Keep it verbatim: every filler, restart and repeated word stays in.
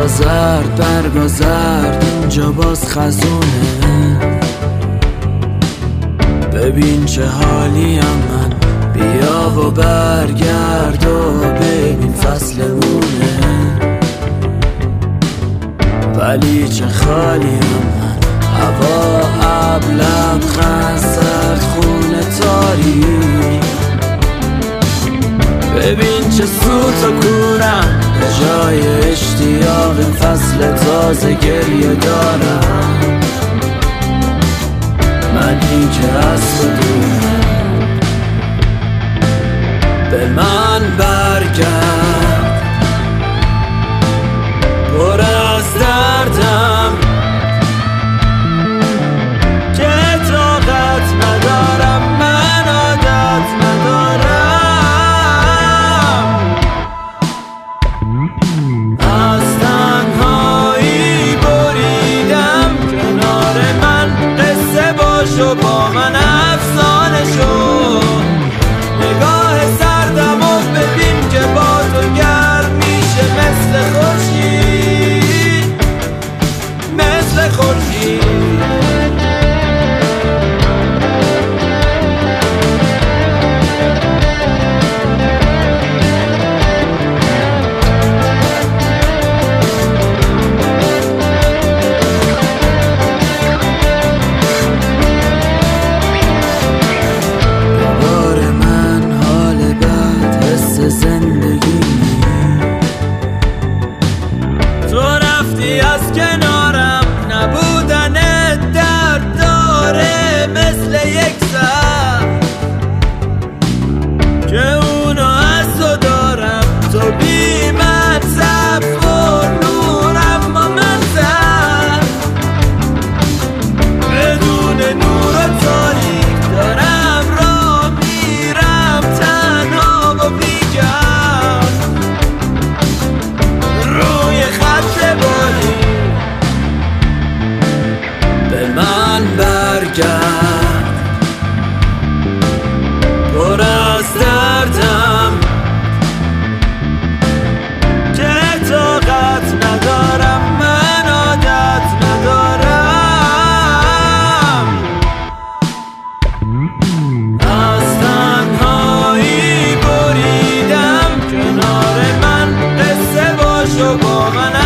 زرد برگا زرد اینجا باز خزونه. ببین چه حالیم من، بیا و برگرد و ببین فصلمونه. ولی چه خالیم من، هوا ابلم خنسرد خونه تاریک. ببین چه سوت و کورم، به جای اشتیاق فصل تازه گریه دارم. منی که از تو دورم، به من برگرد. پر از دردم که طاقت ندارم، من عادت ندارم. از تنهایی بریدم کنار من، قصه باشو با من افسانه شو. نگاه سردم و ببین که با تو گرم میشه مثل خورشید، مثل خورشید. از کنارم نبودنت درد داره، مثل یک سر که اونو از تو دارم. تو بی من صف و نور، اما من سر بدون نور و تاریک دارم راه میرم، تنها و بی‌جان روی خط باری. به من برگرد، پر از دردم که طاقت ندارم، من عادت ندارم. از تنهایی بریدم کنار من، قصه باشو با من